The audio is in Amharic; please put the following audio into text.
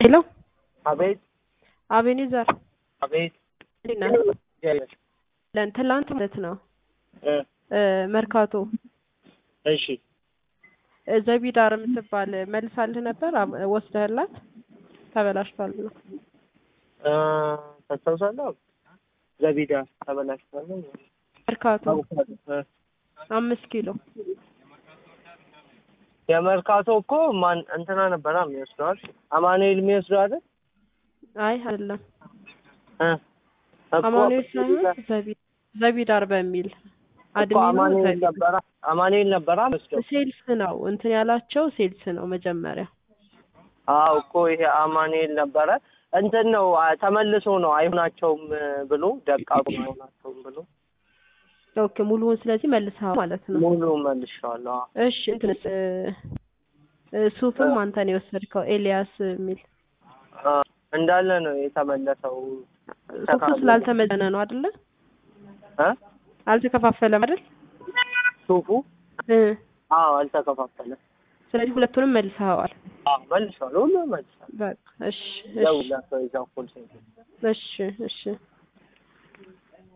ሄሎ አቤት አቤኔዘር አቤት ትላንት ማለት ነው መርካቶ እሺ ዘቢዳር የምትባል መልሳልህ ነበር ወስደህላት ተበላሽቷል ነው ተስተውሳለሁ ዘቢዳር ተበላሽቷል መርካቶ 5 ኪሎ የመርካቶ እኮ ማን እንትና ነበር የሚወስደው አማኑኤል የሚወስደው አይደል አይ አይደለም አማኑኤል ሳይሆን ዘቢዳር በሚል አማኑኤል ነበር መስደው ሴልስ ነው እንትን ያላቸው ሴልስ ነው መጀመሪያ አው እኮ ይሄ አማኑኤል ነበር እንትን ነው ተመልሶ ነው አይሆናቸውም ብሎ ደቃቁ ነው አይሆናቸውም ብሎ ኦኬ ሙሉውን ስለዚህ መልሰው ማለት ነው ሙሉውን መልሻለሁ እሺ እንትን ሱፍም አንተ ነው የወሰድከው ኤልያስ ሚል እንዳለ ነው የተመለሰው ሱፉ ስላልተመዘነ ነው አይደለ አልተከፋፈለም አይደል ሱፉ አልተከፋፈለም ስለዚህ ሁለቱንም መልሰዋል መልሰዋል ሁሉንም መልሰዋል በቃ እሺ ያው ላሰው ይዛው ፖሊስ እሺ